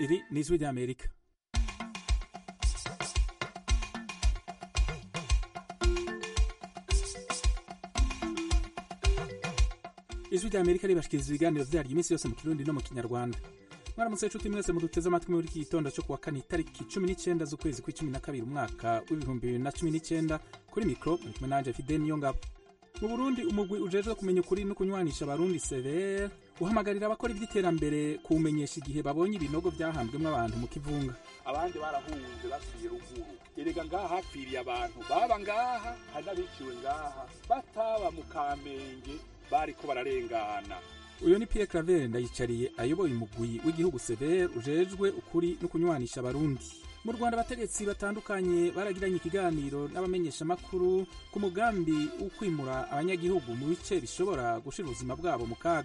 Iri ni Ijwi ry'Amerika. Ijwi ry'Amerika ribashikiriza ibiganiro vyaryo iminsi yose mu Kirundi no mu Kinyarwanda. Mwaramutse nshuti mwese muduteze amatwi muri iki gitondo cyo kuwa kane itariki 19 z'ukwezi kwa12 umwaka w'2019 kuri micro muri kumwe nanje Fidel Niyongabo. Mu Burundi umugwi ujejwe kumenya ukuri no kunywanisha abarundi severe uhamagarira abakora ivy'iterambere kumenyesha igihe babonye ibinogo byahambwemo abantu mu kivunga. Abandi barahunze basubiye ruguru. Erega ngaha hapfiriye abantu baba ngaha hanabiciwe ngaha bataba mu Kamenge bariko bararengana. Uyo ni Pierre Claver Ndayicariye ayoboye umugwi w'igihugu severe ujejwe ukuri no kunywanisha abarundi. Mu Rwanda abategetsi batandukanye baragiranye ikiganiro n'abamenyesha makuru ku mugambi ukwimura abanyagihugu mu bice bishobora gushira ubuzima bwabo mu kaga.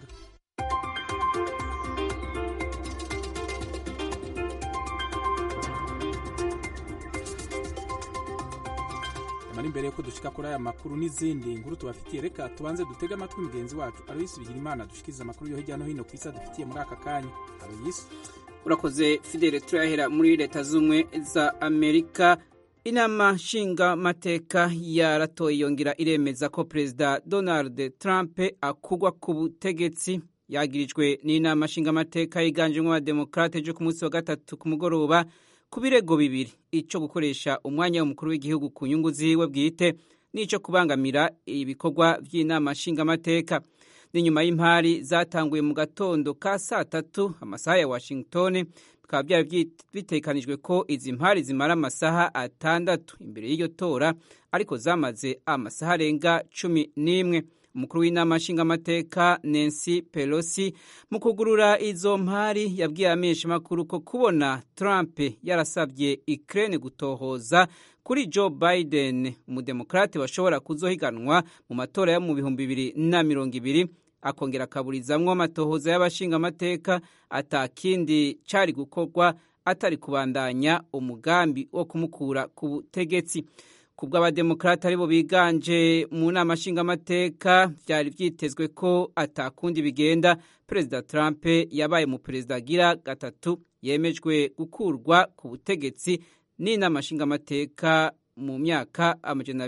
Mani mbere yuko dushika kuri aya makuru n'izindi nkuru tubafitiye, reka tubanze dutega amatwi mugenzi wacu Aloysi Bigirimana dushikiriza amakuru yo hirya no hino kw'isi dufitiye muri aka kanya. Aloysi, urakoze Fidel. Turahera muri leta z'umwe za Amerika. Inama nshinga mateka yaratoye yongera iremeza ko Perezida Donald Trump akugwa ku butegetsi. Yagirijwe n'inama nshinga mateka yiganjemo abademokrate jo ku munsi wa gatatu ku mugoroba ku birego bibiri, ico gukoresha umwanya w'umukuru w'igihugu ku nyungu ziwe bwite n'ico kubangamira ibikorwa vy'inama nshinga mateka. Ni nyuma y'impari zatanguye mu gatondo ka saa 3 amasaha ya Washington, bikaba byari bitekanijwe ko izi mpari zimara amasaha 6 imbere y'iyo tora, ariko zamaze amasaha arenga 11. Umukuru w'inama nshinga mateka Nancy Pelosi mu kugurura izo mpari yabwiye amenyesha makuru ko kubona Trump yarasabye Ukraine gutohoza kuri Joe Biden umudemokrate bashobora kuzohiganwa mu matora ya mu 2020, akongera akaburizamwo amatohoza y'abashinga mateka atakindi cari gukorwa atari kubandanya umugambi wo kumukura ku butegetsi. Kubwa abademokrate aribo biganje mu nama nshinga mateka, byari vyitezwe ko atakundi bigenda Perezida Trump yabaye mu perezida gira gatatu yemejwe gukurwa ku butegetsi n'inama nshinga mateka mu myaka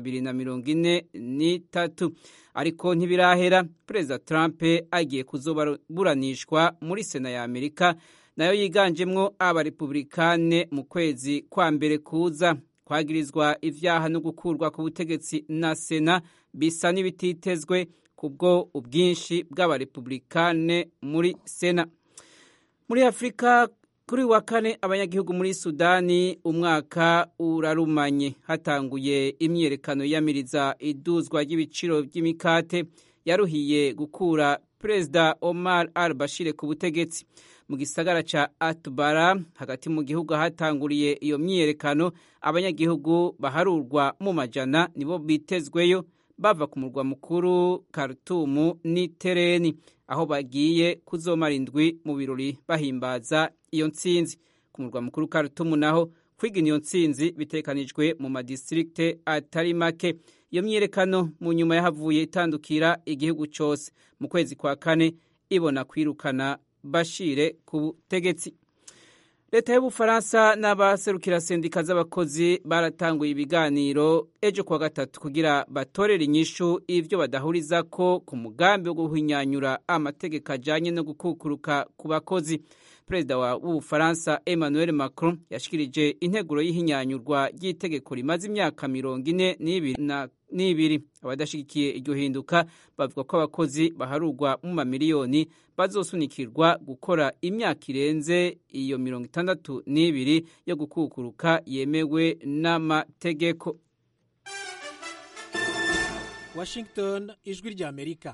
2043, ariko ntibirahera. Perezida Trump agiye kuzoburanishwa muri Sena ya Amerika, nayo yiganjemwo abarepublikane mu kwezi kwa mbere kuza. Kwagirizwa ivyaha no gukurwa ku butegetsi na Sena bisa n'ibititezwe kubwo ubwinshi bw'abarepublikane muri Sena. Muri Afrika kuri wa kane abanyagihugu muri Sudani umwaka urarumanye, hatanguye imyerekano yamiriza iduzwa ry'ibiciro by'imikate yaruhiye gukura Perezida Omar al-Bashir ku butegetsi. Mu gisagara ca Atbara hagati mu gihugu hatanguriye iyo myerekano, abanyagihugu baharurwa mu majana nibo bitezweyo bava ku murwa mukuru Khartoum n'Itereni, aho bagiye kuzomara indwi mu birori bahimbaza iyo ntsinzi. Ku murwa mukuru Khartoum naho kwiga iyo ntsinzi bitekanijwe mu madistrikte atari make. Iyo myerekano mu nyuma yahavuye itandukira igihugu cyose. Mu kwezi kwa kane ibona kwirukana Bashire ku butegetsi. Leta y'Ubufaransa n'abaserukira sendika z'abakozi baratanguye ibiganiro ejo kwa gatatu kugira batorere inyishu ivyo badahuriza ko ku mugambi wo guhinyanyura amategeko ajanye no gukukuruka ku bakozi. Perezida w'Ubufaransa Emmanuel Macron yashikirije integuro y'ihinyanyurwa ry'itegeko rimaze imyaka 42. Abadashigikiye iryo hinduka bavuga ko abakozi baharurwa mu mamiliyoni bazosunikirwa gukora imyaka irenze iyo 62 yo gukukuruka yemewe n'amategeko. Washington, Ijwi ry'Amerika.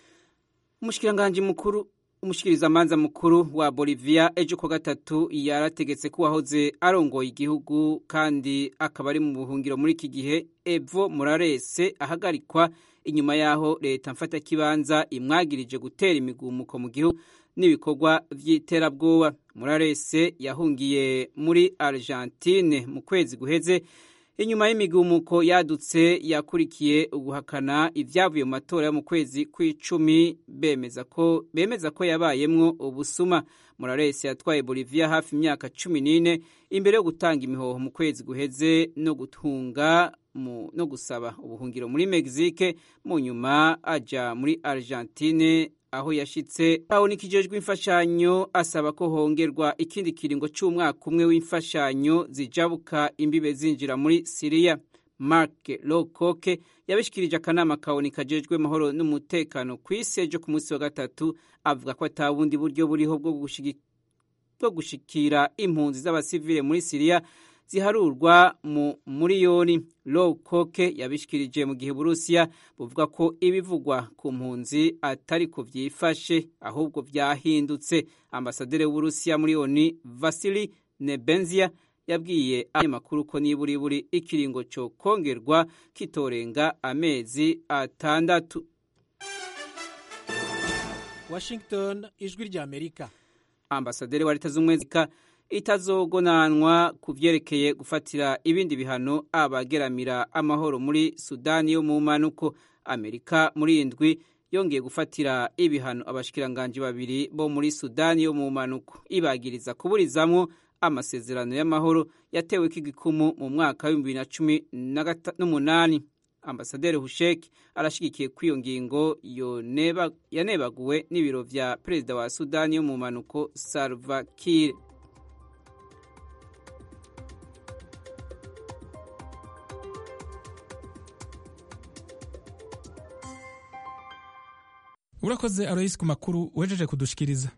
Umushikirizamanza mukuru wa Bolivia ejo kwa gatatu yarategetse ko wahoze arongoye igihugu kandi akaba ari mu buhungiro muri iki gihe Evo Morales ahagarikwa inyuma yaho leta mfata kibanza imwagirije gutera imigumuko mu gihugu n'ibikorwa vy'iterabwoba. Morales yahungiye muri Argentine mu kwezi guheze inyuma y'imigumuko yadutse yakurikiye uguhakana ivyavuye mu matora yo mu kwezi kw'icumi bemeza ko yabayemwo ubusuma. Morales yatwaye Bolivia hafi imyaka 14 imbere yo gutanga imihoho mu kwezi guheze no gutunga no gusaba ubuhungiro muri Mexique, mu nyuma aja muri Argentine aho yashitse ahunikijejwe imfashanyo asaba ko hongerwa ikindi kiringo c'umwaka umwe w'imfashanyo zijabuka imbibe zinjira muri Syria. Mark Lowcock yabishikirije akanama kajejwe mahoro n'umutekano kw'isi ejo ku munsi wa gatatu, avuga ko atabundi buryo buriho bwo gushikira impunzi z'abasivile muri Syria ziharurwa mu miliyoni. Lowcock yabishikirije mu gihe Burusiya buvuga ko ibivugwa ku mpunzi atari ko vyifashe ahubwo vyahindutse. Ambasaderi w'Uburusiya muri ONU Vasily Nebenzia yabwiye abanyamakuru ko niburi ikiringo cyo kongerwa kitorenga amezi 6. Washington, ijwi rya Amerika. Ambasaderi wa Leta z'Ubumwe itazogonanwa kuvyerekeye gufatira ibindi bihano abageramira amahoro muri Sudani yo mu manuko. Amerika muri indwi yongeye gufatira ibihano abashikiranganje babiri bo muri Sudani yo mu manuko, ibagiriza kuburizamwo amasezerano y'amahoro yatewe k'igikumu mu mwaka wa 2018. Ambasaderi Hushek arashigikiye kwiyo ngingo yanebaguwe n'ibiro vya perezida wa Sudani yo mu manuko Salva Kiir. Urakoze Alois ku makuru wejeje kudushikiriza.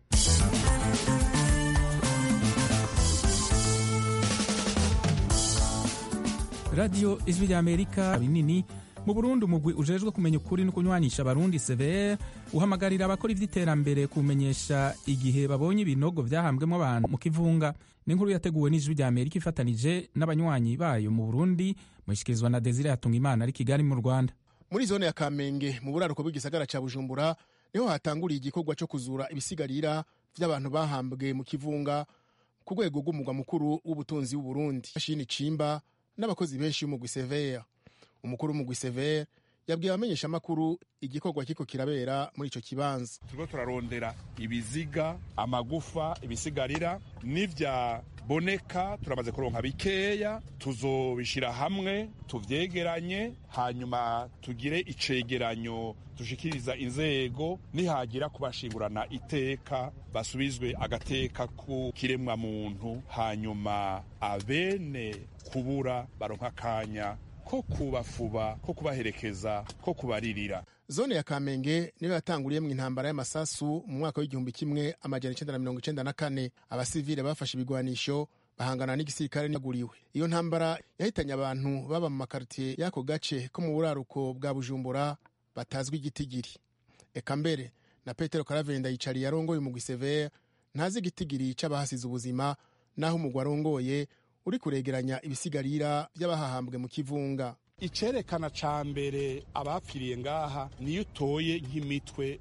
Radio Ijwi rya Amerika binini mu Burundi, umugwi ujejwe kumenya ukuri no kunywanisha abarundi CVR uhamagarira abakora ivy'iterambere kumenyesha igihe babonye ibinogo vyahambwemo abantu mu kivunga. N'inkuru yateguwe n'Ijwi rya Amerika ifatanije n'abanywanyi bayo mu Burundi, mushikirizwa na Desire Hatungimana ari Kigali mu Rwanda. Muri zone ya Kamenge mu buraruko bw'igisagara ca Bujumbura niho hatanguriye igikorwa cyo kuzura ibisigarira vy'abantu bahambwe mu kivunga ku rwego rw'umugwa mukuru w'ubutunzi w'u Burundi. Ashini Cimba n'abakozi benshi mu Gwisevere. Umukuru mu Gwisevere yabwiye abamenyesha makuru igikorwa kiko kirabera muri ico kibanza. Turiko turarondera ibiziga, amagufa, ibisigarira n'ivya boneka, turamaze kuronka bikeya, tuzobishira hamwe tuvyegeranye, hanyuma tugire icegeranyo dushikiriza inzego, nihagira kubashingurana iteka basubizwe agateka ku kiremwa muntu, hanyuma abene kubura baronka akanya ko kubafuba, ko kubaherekeza, ko kubaririra. Zone ya Kamenge niyo yatanguriye mu intambara y'amasasu mu mwaka w'1994. Abasivile bafashe ibigwanisho bahangana n'igisirikare n'aguriwe. Iyo ntambara yahitanye abantu baba mu makartier y'ako gace ko mu buraruko bwa Bujumbura batazwi igitigiri. Eka mbere na Petero Karavenda yicariye arongoye mu Gwisevere ntazi igitigiri c'abahasize ubuzima, naho umugwa arongoye uri kuregeranya ibisigarira by'abahahambwe mu kivunga. Icerekana ca mbere abapfiriye ngaha niyo utoye nk'imitwe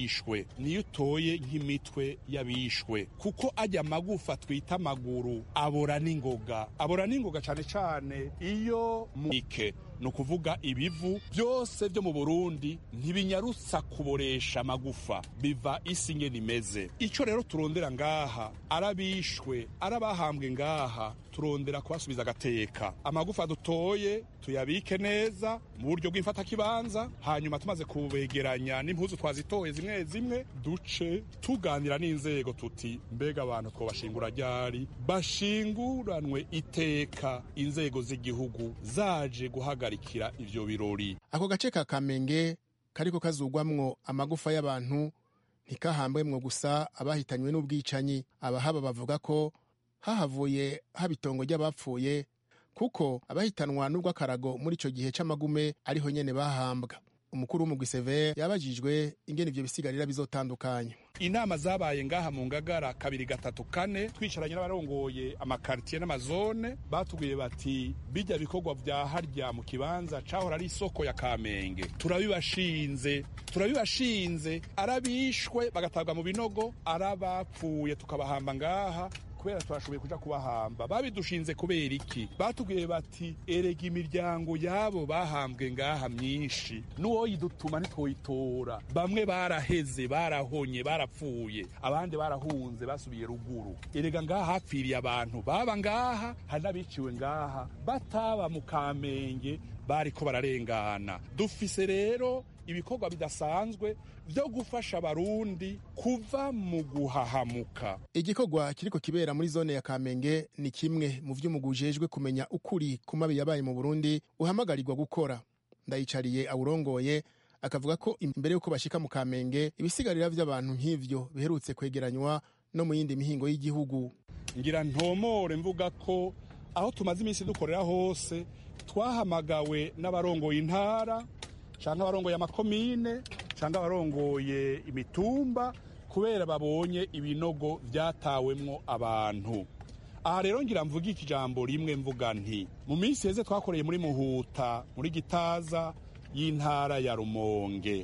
y'abishwe, kuko ajya amagufa twita amaguru abora n'ingoga cane cane iyo mike, no kuvuga ibivu byose byo mu Burundi ntibinyarutsa kuboresha amagufa, biva isi ngene imeze. Ico rero turondera ngaha arabishwe, arabahambwe ngaha, turondera kubasubiza agateka. Amagufa dutoye tuyabike neza mu buryo bw'imfata kibanza, hanyuma tumaze kubegeranya n'impuzu twazitoye zimwe zimwe, duce tuganira n'inzego tuti mbega abantu twobashingura ryari, bashinguranwe iteka inzego z'igihugu zaje guhagarikira ivyo birori. Ako gace ka Kamenge kariko kazugwamwo amagufa y'abantu ntikahambwemwo gusa abahitanywe n'ubwicanyi. Abahaba bavuga ko hahavuye habitongo ry'abapfuye, kuko abahitanwa n'ubw'akarago muri ico gihe c'amagume ariho nyene bahambwa. Umukuru mu Gwisevere yabajijwe ingene ivyo bisigarira bizotandukanywa. Inama zabaye ngaha mu Ngagara 2, 3, 4 twicaranye n'abarongoye amakartier n'amazone, batubwiye bati bijya bikorwa vya harya mu kibanza cahora ari isoko ya Kamenge turabibashinze, arabishwe bagatabwa mu binogo, arabapfuye tukabahamba ngaha kubera twashoboye kuja kubahamba. Babidushinze kubera iki? Batubwiye bati erega imiryango yabo bahambwe ngaha myinshi n'uwo yidutuma ntitwoyitora. Bamwe baraheze, barahonye, barapfuye, abandi barahunze basubiye ruguru. Erega ngaha hapfiriye abantu baba ngaha, hari n'abiciwe ngaha bataba mu Kamenge bariko bararengana. Dufise rero ibikorwa bidasanzwe byo gufasha abarundi kuva mu guhahamuka. Igikorwa kiriko kibera muri zone ya Kamenge ni kimwe mu vy'umugujejwe kumenya ukuri ku mabi yabaye mu Burundi uhamagarirwa gukora. Ndayicariye awurongoye akavuga ko imbere yuko bashika mu Kamenge ibisigarira vy'abantu nk'ivyo biherutse kwegeranywa no mu yindi mihingo y'igihugu. Ngira ntomore mvuga ko aho tumaze iminsi dukorera hose twahamagawe n'abarongoye intara canke abarongoye amakomine canke abarongoye imitumba kubera babonye ibinogo vyatawemwo abantu. Aha rero ngira mvuga ikijambo rimwe mvuga nti mu minsi heze twakoreye muri Muhuta muri Gitaza y'intara ya Rumonge.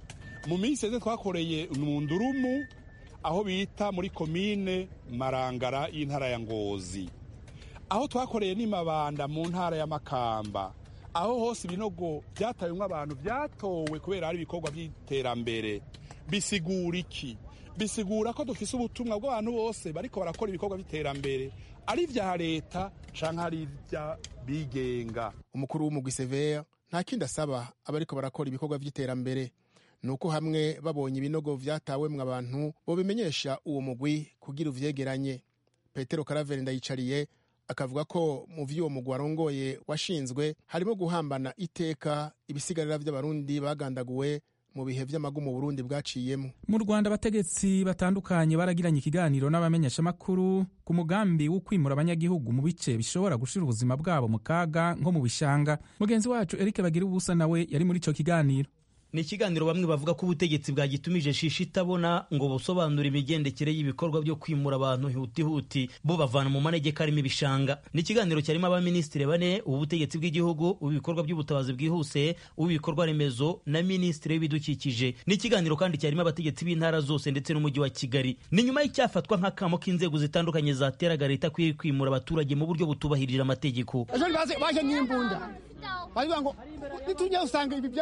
Mu minsi heze twakoreye mu Ndurumu aho bita muri komine Marangara y'intara ya Ngozi. Aho twakoreye ni Mabanda mu ntara ya Makamba. Aho hose ibinogo byatayemwo abantu byatowe kubera ari ibikorwa by'iterambere. Bisigura iki? Bisigura ko dufise ubutumwa bw'abantu bose bariko barakora ibikorwa by'iterambere ari vya leta canke ari vya bigenga. Umukuru w'umugwi Severe nta kindi asaba abariko barakora ibikorwa by'iterambere nuko hamwe babonye ibinogo vyatawemwo abantu bo bimenyesha uwo mugwi kugira uvyegeranye. Petero Karaveri Ndayicariye akavuga ko mu vy'uwo mugwi warongoye washinzwe harimo guhambana iteka ibisigarira vy'abarundi bagandaguwe mu bihe vy'amagumu Burundi bwaciyemo. Mu Rwanda abategetsi batandukanye baragiranye ikiganiro n'abamenyeshamakuru ku mugambi wo kwimura abanyagihugu mu bice bishobora gushira ubuzima bwabo mu kaga nko mu bishanga. Mugenzi wacu Eric Bagiriubusa nawe yari muri ico kiganiro. Ni ikiganiro bamwe bavuga ko ubutegetsi bwagitumije shishi itabona ngo busobanure imigendekere y'ibikorwa byo kwimura abantu huti bo bavana mu manegeka arimo ibishanga. Ni ikiganiro cyarimo abaminisitiri bane, ubutegetsi bw'igihugu, ubikorwa by'ubutabazi bwihuse, ubikorwa remezo na minisitiri w'ibidukikije. Ni ikiganiro kandi cyarimo abategetsi b'intara zose ndetse n'umujyi wa Kigali. Ni nyuma y'icyafatwa nk'akamo k'inzego zitandukanye zateraga leta kwimura abaturage mu buryo butubahirije amategeko. Baje n'imbunda barivuga ngo nitujya usanga ibi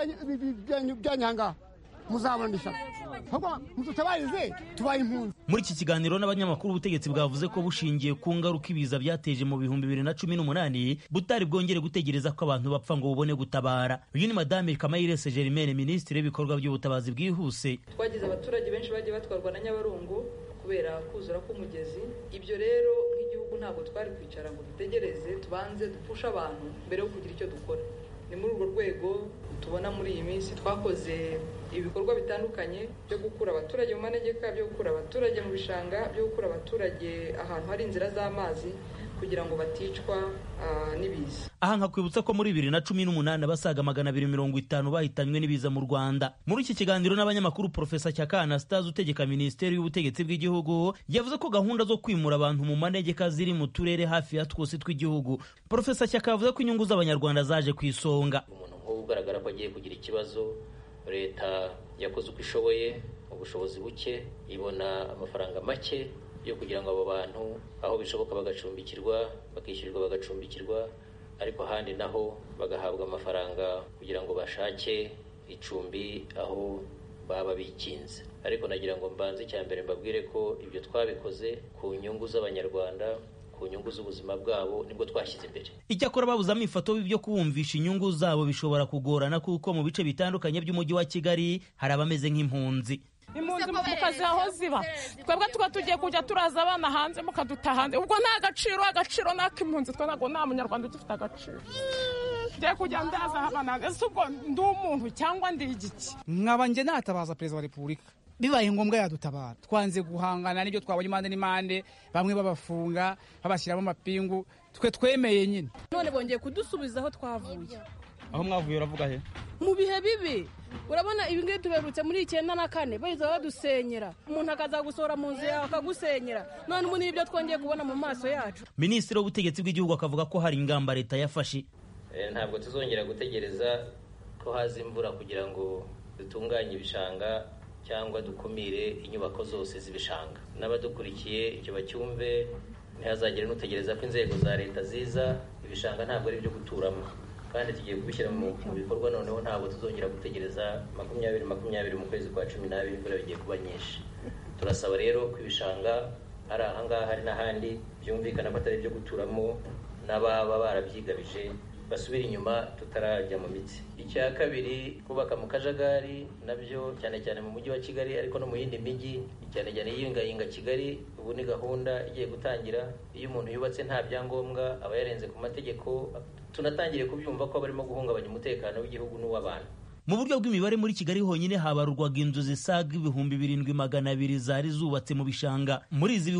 byanyanga muzabonisha ahubwo mututabarize tubaye impunzi. Muri iki kiganiro n'abanyamakuru ubutegetsi bwavuze ko bushingiye ku ngaruka ibiza byateje mu 2018 butari bwongere gutegereza ko abantu bapfa ngo bubone gutabara. Uyu ni Madame Kamayirese Germaine, minisitiri w'ibikorwa by'ubutabazi bwihuse. Twagize abaturage benshi bagiye batwarwa na Nyabarongo kubera kuzura k'umugezi. Ibyo rero nk'igihugu ntabwo twari kwicara ngo dutegereze tubanze dupfusha abantu mbere yo kugira icyo dukora. Ni muri urwo rwego tubona muri iyi minsi twakoze ibikorwa bitandukanye byo gukura abaturage mu manegeka, byo gukura abaturage mu bishanga, byo gukura abaturage ahantu hari inzira z'amazi kugira ngo baticwa n'ibiza. Aha nkakwibutsa ko muri 2018 basaga 250 bahitanywe n'ibiza mu Rwanda. Muri iki kiganiro n'abanyamakuru Professor Cyaka Anastase utegeka Minisiteri y'Ubutegetsi bw'Igihugu yavuze ko gahunda zo kwimura abantu mu manegeka ziri mu turere hafi ya twose tw'igihugu. Professor Cyaka yavuze ko inyungu z'abanyarwanda zaje ku isonga. Umuntu nk'ubu ugaragara ko agiye kugira ikibazo, leta yakoze uko ishoboye, ubushobozi buke, ibona amafaranga make yo kugira ngo abo bantu aho bishoboka bagacumbikirwa, bakishyurwa bagacumbikirwa, ariko ahandi naho bagahabwa amafaranga kugira ngo bashake icumbi aho baba bikinze. Ariko nagira ngo mbanze cyambere mbabwire ko ibyo twabikoze ku nyungu z'abanyarwanda, ku nyungu z'ubuzima bwabo nibwo twashyize imbere. Icyakora babuzamo ifoto byo kubumvisha inyungu zabo bishobora kugorana kuko mu bice bitandukanye by'umujyi wa Kigali hari abameze nk'impunzi. Impunzi mu kazi aho ziba twebwe tuba tugiye kujya turaza abana hanze mukaduta hanze, ubwo nta agaciro n'ak'impunzi twe ntabwo nta munyarwanda ugifite agaciro. Ngiye kujya ndaza abana ese ubwo ndi umuntu cyangwa ndi igiki? Nkaba nge natabaza perezida wa repubulika bibaye ngombwa yadutabara. Twanze guhangana n'ibyo twabonye impande n'impande, bamwe babafunga babashyiramo amapingu, twe twemeye nyine. None bongeye kudusubiza aho twavuye. Aho mwavuye uravuga he? Mu bihe bibi urabona ibi ngibi tuberutse muri 94 bahize badusenyera, umuntu akaza gusohora mu nzu yawe akagusenyera, none ubu nibyo twongeye kubona mu maso yacu. Minisitiri w'Ubutegetsi bw'Igihugu akavuga ko hari ingamba leta yafashe. Ntabwo tuzongera gutegereza ko haza imvura kugira ngo dutunganye ibishanga cyangwa dukumire inyubako zose z'ibishanga. N'abadukurikiye icyo bacyumve, ntihazagire n'utegereza ko inzego za leta ziza. Ibishanga ntabwo ari ibyo guturamo, kandi tugiye kubishyira mu bikorwa. Noneho ntabwo tuzongera gutegereza 2020 mu kwezi kwa 12 kubera bigiye kuba nyinshi. Turasaba rero ko ibishanga ari ahangaha hari n'ahandi byumvikana ko atari ibyo guturamo, n'ababa barabyigabije basubira inyuma tutarajya mu mitsi. Icya kabiri, kubaka mu kajagari nabyo cyane cyane mu mujyi wa Kigali ariko no mu yindi mijyi, cyane cyane yiyingayinga Kigali. Ubu ni gahunda igiye gutangira. Iyo umuntu yubatse nta byangombwa aba yarenze ku mategeko. Tunatangire kubyumva ko barimo guhungabanya umutekano w'igihugu n'uw'abantu. Mu buryo bw'imibare muri Kigali honyine habarurwaga inzu zisaga 7,200 zari zubatse mu bishanga. Muri izi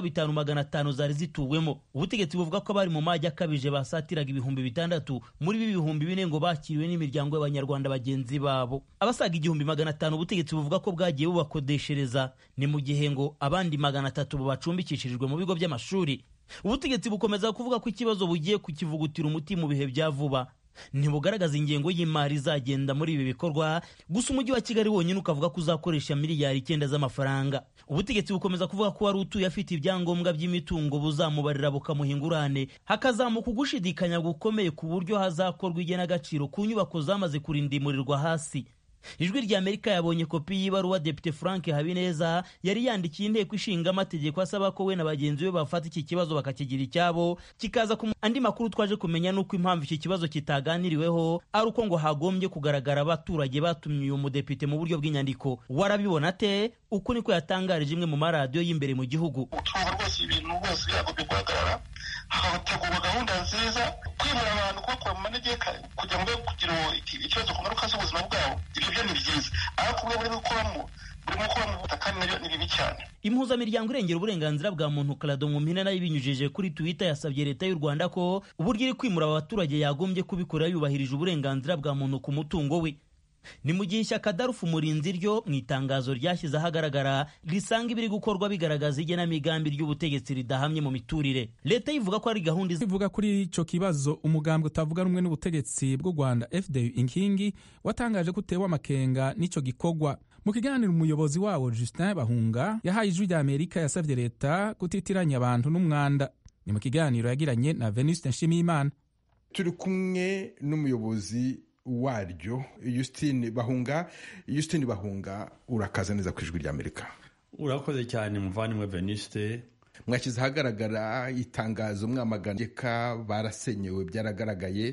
5,500 zari zituwemo. Ubutegetsi buvuga ko bari mu majya akabije basatiraga 6,000. Muri 4,000 ngo bakiriwe n'imiryango y'abanyarwanda bagenzi babo. Abasaga 1,500 ubutegetsi buvuga ko bwagiye bubakodeshereza, ni mu gihe ngo abandi 300 bacumbikishirijwe mu bigo by'amashuri. Ubutegetsi bukomeza kuvuga ko ikibazo bugiye kukivugutira umuti mu bihe bya vuba. Ntibugaragaza ingengo y'imari izagenda muri ibi bikorwa, gusa umujyi wa Kigali wonyine ukavuga ko uzakoresha miliyari 9 z'amafaranga. Ubutegetsi bukomeza kuvuga ko wari utuye afite ibyangombwa by'imitungo buzamubarira bukamuhingurane, hakazamuka ugushidikanya gukomeye ku buryo hazakorwa igenagaciro ku nyubako zamaze kurindimurirwa hasi. Ijwi rya Amerika yabonye kopi y'ibaruwa Depite Frank Habineza yari yandikiye inteko ishinga amategeko asaba ko we na bagenzi be bafata iki kibazo bakakigira icyabo. Kikaza ku andi makuru twaje kumenya nuko impamvu iki kibazo kitaganiriweho ari uko ngo hagombye kugaragara abaturage batumye uyu mudepite mu buryo bw'inyandiko. Warabibona te? Uko niko yatangarije imwe mu maradiyo y'imbere mu gihugu. Twumva rwose ibintu bose byagomba guhagarara, hagategurwa gahunda nziza, kwimura abantu kubakura mu manegeka kugira ngo kugira ikibazo ku ngaruka z'ubuzima bwabo. Ibyo ni byiza, ariko muri gukoramo mu butaka ni bibi cyane. Impuzamiryango irengera uburenganzira bwa muntu Clado Mumpina nayo ibinyujije kuri Twitter yasabye leta y'u Rwanda ko uburyo iri kwimura abaturage yagombye kubikora yubahirije uburenganzira bwa muntu ku mutungo we. Ni mu gihe ishyaka Darufu Umurinzi ryo mu itangazo ryashyize ahagaragara risanga ibiri gukorwa bigaragaza igenamigambi ry'ubutegetsi ridahamye mu miturire. Leta ivuga ko ari gahunda ivuga kuri ico kibazo. Umugambwe utavuga rumwe n'ubutegetsi bw'u Rwanda FDU Inkingi watangaje ko utewe amakenga n'ico gikorwa. Mu kiganiro umuyobozi wawo Justin Bahunga yahaye Ijwi rya Amerika yasavye leta kutitiranya abantu n'umwanda. Ni mu kiganiro yagiranye na Venuste Nshimiyimana. Turi kumwe n'umuyobozi waryo Justin Bahunga. Justin Bahunga, urakaza neza ku Ijwi rya Amerika. Urakoze cyane muvandimwe Venuste. Mwashyize ahagaragara itangazo mwamagana barasenyewe, byaragaragaye.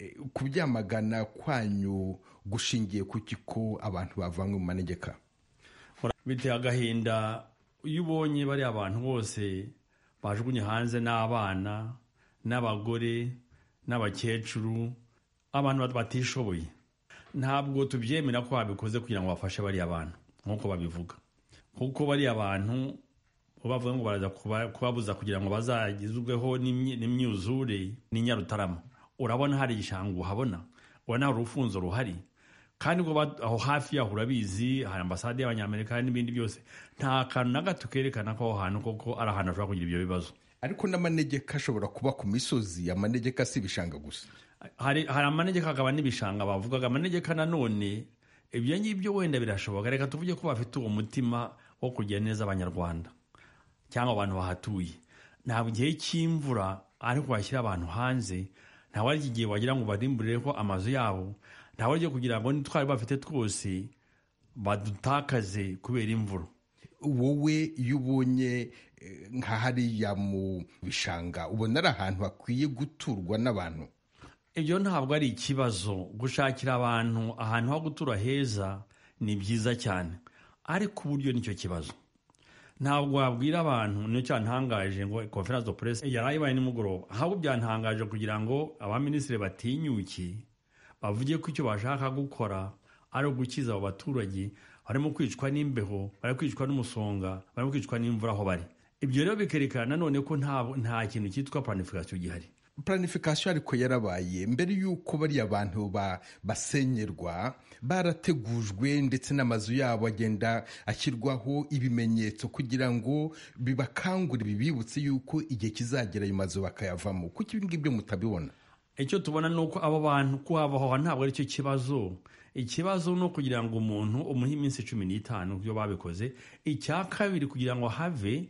Kubyamagana kwanyu gushingiye ku kiko abantu bavanywe mu manegeka? Biteye agahinda iyo ubonye bari abantu bose bajugunye hanze, n'abana n'abagore n'abakecuru, abantu batishoboye. Ntabwo tubyemera ko babikoze kugira ngo bafashe bari abantu nk'uko babivuga, kuko bari abantu bavuga ngo baraza kubabuza kugira ngo bazagizweho n'imyuzure n'inyarutarama. Urabona hari igishanga uhabona, ubona hari urufunzo ruhari, kandi ngo aho hafi yaho urabizi hari ambasade y'Abanyamerika n'ibindi byose. Nta kantu na gato kerekana ko aho hantu koko ari ahantu hashobora kugira ibyo bibazo. Ariko n'amanegeka ashobora kuba ku misozi. Amanegeka si ibishanga gusa. Hari amanegeka akaba n'ibishanga bavugaga. Amanegeka nanone ibyo ngibyo wenda birashoboka. Reka tuvuge ko bafite uwo mutima wo kugira neza Abanyarwanda cyangwa abantu bahatuye. Ntabwo igihe cy'imvura ariko bashyira abantu hanze, ntabwo ari igihe wagira ngo barimburire ko amazu yabo, ntabwo ari kugira ngo nitwari bafite twose badutakaze kubera imvura. Wowe iyo ubonye nka hariya mu bishanga, ubona ari ahantu hakwiye guturwa n'abantu? Ibyo ntabwo ari ikibazo. Gushakira abantu ahantu ho gutura heza ni byiza cyane, ariko uburyo nicyo kibazo. Ntabwo wabwira abantu, nicyo cyantangaje ngo conference de presse yarayibaye nimugoroba. Ahubwo byantangaje kugira ngo abaminisitiri batinyuke bavuge ko icyo bashaka gukora ari ugukiza abo baturage barimo kwicwa n'imbeho, bari kwicwa n'umusonga, bari kwicwa n'imvura aho bari. Ibyo rero bikerekana none ko nta kintu cyitwa planification gihari. Planification ariko yarabaye mbere yuko bari abantu basenyerwa, barategujwe ndetse n'amazu yabo agenda ashyirwaho ibimenyetso kugira ngo bibakangure, bibibutse yuko igihe kizagera ayo mazu bakayavamo. Kuki ibi ngibyo mutabibona? Icyo tubona nuko abo bantu kuhabaho ntabwo ari cyo kibazo. Ikibazo no kugira ngo umuntu umuhe iminsi 15 byo babikoze. Icya kabiri kugira ngo have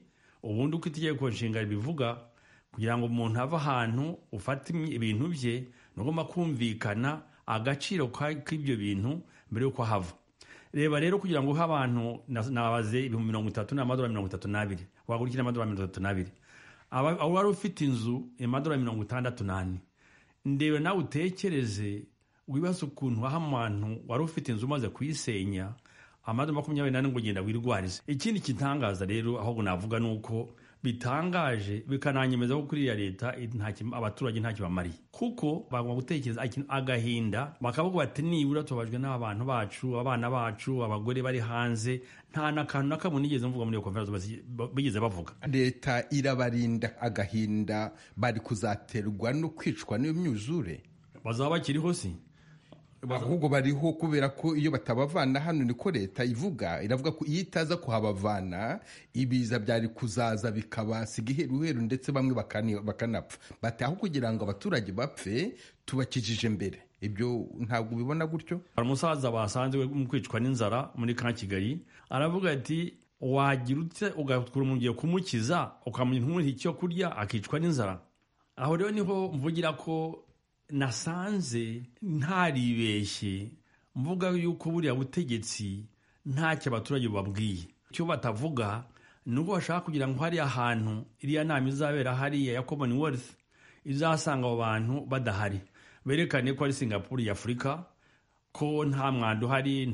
ubundi uko itegeko nshinga ribivuga kugira ngo umuntu ave ahantu ufate ibintu bye nugomba kumvikana agaciro k'ibyo bintu mbere y'uko hava. Reba rero kugira ngo uhe abantu nabaze 30 n'amadolari 32 wagurikira amadolari 32 aba wari ufite inzu amadolari 68 ndebe nawe utekereze wibaza ukuntu aha abantu wari ufite inzu umaze kuyisenya amadolari 28 ngo ugenda wirwarize. Ikindi kitangaza rero ahubwo navuga nuko bitangaje bikananyemeza ko kuri ya leta abaturage nta kibamariye, kuko bagomba gutekereza agahinda bakavuga bati nibura tubajwe n'abantu bacu, abana bacu, abagore bari hanze, nta nakantu nakamwe nigeze mvuga muri iyo konferensi bigeze bavuga. Leta irabarinda agahinda bari kuzaterwa no kwicwa n'iyo myuzure. Bazaba bakiriho si ahubwo bariho kubera ko iyo batabavana hano niko leta ivuga, iravuga ko iyo itaza kuhabavana ibiza byari kuzaza bikabasiga iheruheru ndetse bamwe bakanapfa. Bati aho kugira ngo abaturage bapfe tubakijije mbere. Ibyo ntabwo ubibona gutyo? Umusaza basanzwe mu kwicwa n'inzara muri ka Kigali aravuga ati wagira utse ugakura umuntu ugiye kumukiza ukamuha nk'umuha icyo kurya akicwa n'inzara. Aho rero niho mvugira ko nasanze ntaribeshye mvuga yuko buriya butegetsi ntacyo abaturage babwiye. Icyo batavuga nuko bashaka kugira ngo hari ahantu iriya nama izabera hariya ya Commonwealth izasanga abo bantu badahari, berekane ko ari Singapore ya Afurika, ko nta mwanda uhari,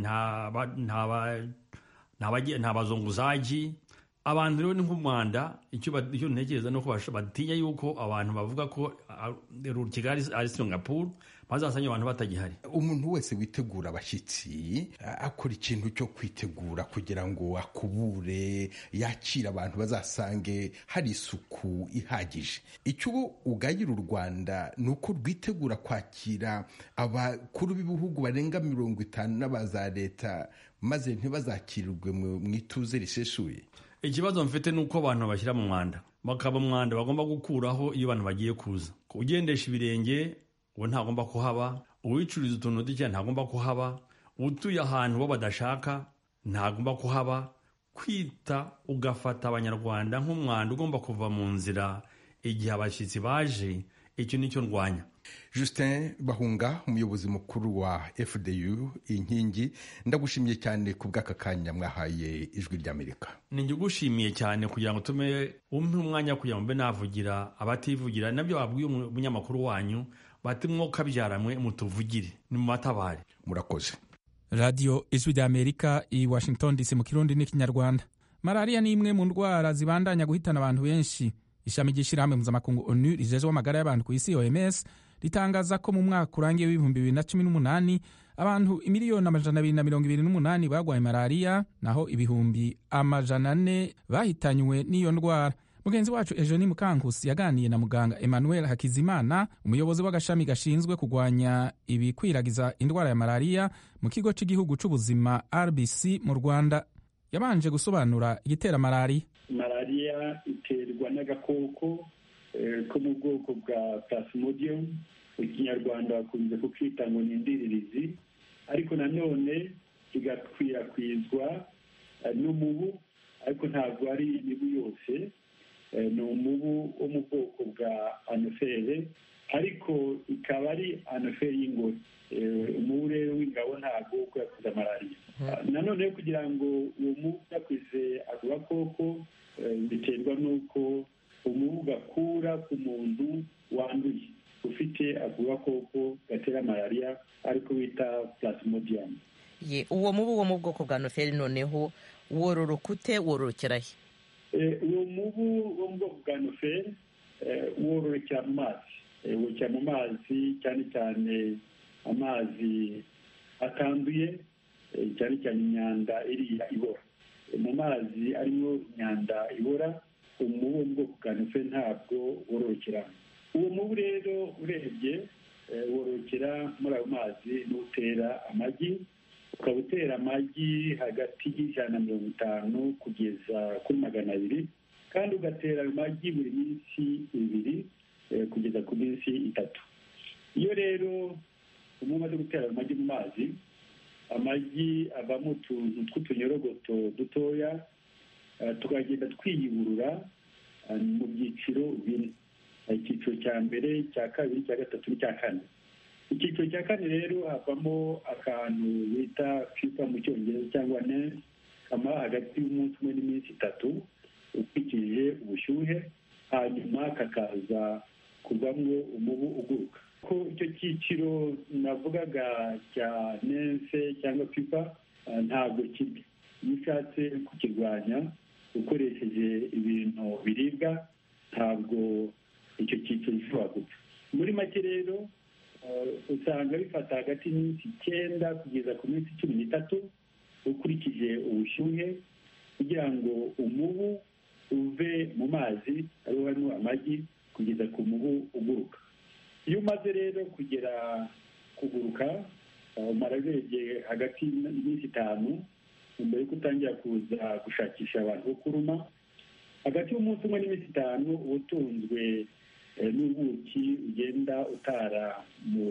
nta bazunguzaji. Abantu rero ni nk'umwanda. Icyo ntekereza nuko batinya yuko abantu bavuga ko Kigali ari Singapore bazasanga abantu batagihari. Umuntu wese witegura abashyitsi akora ikintu cyo kwitegura kugira ngo akubure yakira abantu bazasange hari isuku ihagije. Icyo ugayira u Rwanda ni uko rwitegura kwakira abakuru b'ibihugu barenga 50 n'abaza leta maze ntibazakirirwe mu ituze riseshuye. Ikibazo mfite nuko abantu bashyira mu mwanda, bakaba umwanda bagomba gukuraho iyo abantu bagiye kuza. Ugendesha ibirenge uwo ntagomba kuhaba, uwicuriza utuntu duke ntagomba kuhaba, utuye ahantu bo badashaka ntagomba kuhaba. Kwita ugafata abanyarwanda nk'umwanda ugomba kuva mu nzira igihe abashyitsi baje, icyo nicyo ndwanya. Justin Bahunga, umuyobozi mukuru wa FDU Inkingi, ndagushimiye cyane ku bw'aka kanya mwahaye Ijwi ry'Amerika. Ninjye gushimiye cyane kugira ngo tume umwanya kugira ngo mbe navugira abativugira, nabyo babwiye umunyamakuru wanyu bati mwoka byaramwe mutuvugire ni mu matabare. Murakoze. Radio Ijwi ry'Amerika i Washington DC mu Kirundi n'Ikinyarwanda. Malaria ni imwe mu ndwara zibandanya guhitana abantu benshi. Ishami ry'ishirahamwe mpuzamakungu ONU rijejwe amagara y'abantu ku isi OMS ritangaza ko mu mwaka urangiye w'ibihumbi 2018 abantu 228,028 bagwaye malaria, naho ibihumbi 400 bahitanywe n'iyo ndwara. Mugenzi wacu Eugenie Mukankusi yaganiye na muganga Emmanuel Hakizimana, umuyobozi w'agashami gashinzwe kugwanya ibikwiragiza indwara ya malaria mu kigo cy'igihugu c'ubuzima RBC mu Rwanda. Yabanje gusobanura igitera malaria. Malaria iterwa n'agakoko ko mu bwoko bwa Plasmodium, mu Kinyarwanda bakunze kukita ngo ni indiririzi, ariko nanone kigakwirakwizwa n'umubu, ariko ntabwo ari imibu yose. Ni umubu wo mu bwoko bwa anofere, ariko ikaba ari anofere y'ingore. Umubu rero w'ingabo ntabwo ukwirakwiza malaria. Nanone kugira ngo uwo mubu ukwirakwize ako gakoko biterwa n'uko umubu gakura ku muntu wanduye ufite ako gakoko gatera malaria ariko bita Plasmodium. Uwo mubu wo mu bwoko bwa anofere noneho wororoka ute, wororokera he? Uwo mubu wo mu bwoko bwa anofere wororokera mu mazi. Wororokera mu mazi, cyane cyane amazi atanduye, cyane cyane imyanda iriya ibora. Mu mazi arimo imyanda ibora, umubu wo mu bwoko bwa anofere ntabwo wororokera. Uwo mubu rero urebye wororokera muri ayo mazi n'utera amagi, ukaba utera amagi hagati y'150 kugeza kuri 200, kandi ugatera ayo magi buri minsi 2 kugeza ku minsi 3. Iyo rero umubu umaze gutera ayo magi mu mazi, amagi avamo utuntu tw'utunyorogoto dutoya tukagenda twiyuburura mu byiciro bine. Icyiciro cya mbere, cya kabiri, cya gatatu n'icya kane. Icyiciro cya kane rero havamo akantu bita fifa mu cyongereza cyangwa NENS, kamara hagati y'umunsi umwe n'iminsi 3 ukurikije ubushyuhe, hanyuma kakaza kuvamo umubu uguruka. Ko icyo cyiciro navugaga cya NENS cyangwa fifa ntabwo kibi. Iyo ushatse kukirwanya ukoresheje ibintu biribwa, ntabwo icyo cyiciro gishobora gupfa. Muri make rero usanga bifata hagati y'iminsi 9 kugeza ku minsi 13 ukurikije ubushyuhe kugira ngo umubu uve mu mazi ariho harimo amagi kugeza ku mubu uguruka. Iyo umaze rero kugera kuguruka umara urebye hagati y'iminsi 5 mbere yuko utangira kuza gushakisha abantu bo kuruma. Hagati y'umunsi umwe n'iminsi 5 uba utunzwe n'ubuki ugenda utara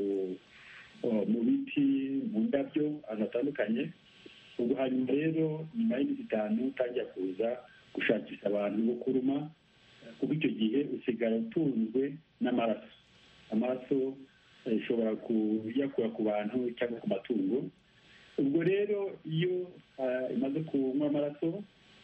mu biti, mu ndabyo, ahantu hatandukanye. Ubwo hanyuma rero nyuma y'iminsi 5 utangira kuza gushakisha abantu bo kuruma, kuko icyo gihe usigara utunzwe n'amaraso. Amaraso ishobora kuyakura ku bantu cyangwa ku matungo. Ubwo rero iyo imaze kunywa amaraso,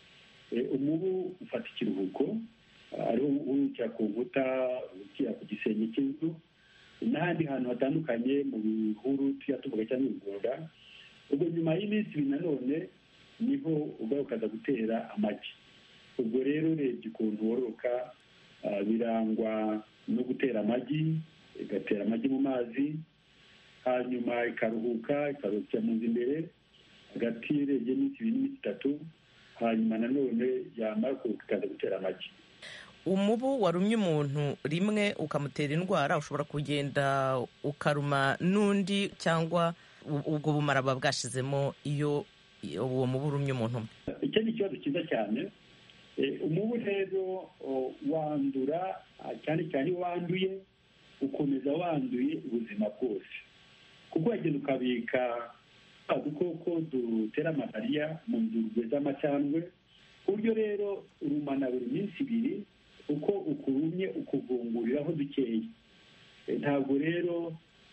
umubu ufata ikiruhuko, ariho urukira ku nkuta, urukira ku gisenge cy'inzu n'ahandi hantu hatandukanye mu bihuru tuya tuvuga cyangwa ibigunda. Ubwo nyuma y'iminsi 2 nanone niho ugarukaza gutera amagi. Ubwo rero urebye ukuntu wororoka birangwa no gutera amagi, igatera amagi mu mazi, hanyuma ikaruhuka, ikarukira mu nzu imbere hagati y'iminsi 2 n'iminsi 3, hanyuma nanone yamara kuruhuka ikaza gutera amagi. Umubu warumye umuntu rimwe ukamutera indwara, ushobora kugenda ukaruma n'undi, cyangwa ubwo bumara buba bwashizemo iyo uwo mubu urumye umuntu umwe? Icyo ni ikibazo cyiza cyane. Umubu rero wandura cyane cyane iyo wanduye ukomeza wanduye ubuzima bwose, kuko wagenda ukabika udukoko dutera malariya mu nzurwe z'amacandwe. Uburyo rero urumana buri minsi 2, uko ukurumye ukuvunguriraho dukeya. Ntabwo rero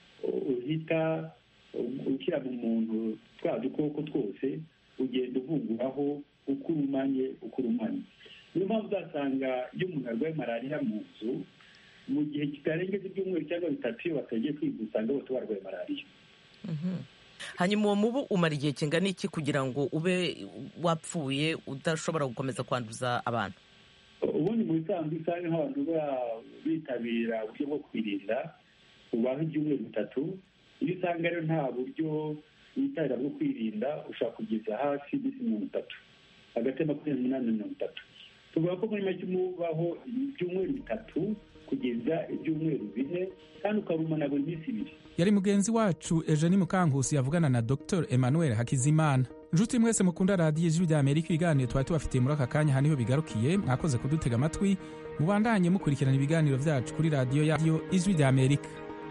uhita ukira mu muntu twa dukoko twose, ugenda uvunguraho ukurumanye. Niyo mpamvu uzasanga iyo umuntu arwaye malariya mu nzu, mu gihe kitarengeje ibyumweru cyangwa 3 iyo batagiye kwivuza usanga bose barwaye malariya. Hanyuma uwo mubu umara igihe kingana iki kugira ngo ube wapfuye udashobora gukomeza kwanduza abantu? Ubundi mu bisanzwe usanga nk'abantu bitabira uburyo bwo kwirinda ubaho ibyumweru 3. Iyo usanga rero nta buryo witabira bwo kwirinda, ushaka kugeza hafi iminsi 30, hagati ya 28 na 30. Tuvuga ko muri make umubaho ibyumweru 3 kugeza ibyumweru 4, kandi ukarumana buri minsi 2. Yari mugenzi wacu Eugenie Mukankusi yavugana na Dr Emmanuel Hakizimana. Nshuti mwese mukunda radiyo Ijwi ry'Amerika, ibiganiro twari tubafitiye muri aka kanya haniho bigarukiye. Mwakoze kudutega amatwi, mubandanye mukurikirana ibiganiro byacu kuri radiyo Ijwi ry'Amerika.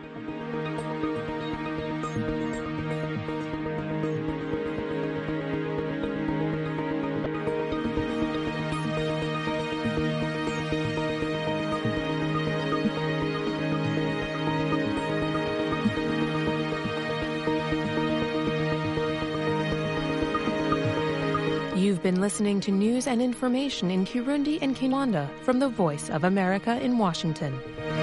You've been listening to news and information in Kirundi and Kinyarwanda from the Voice of America in Washington.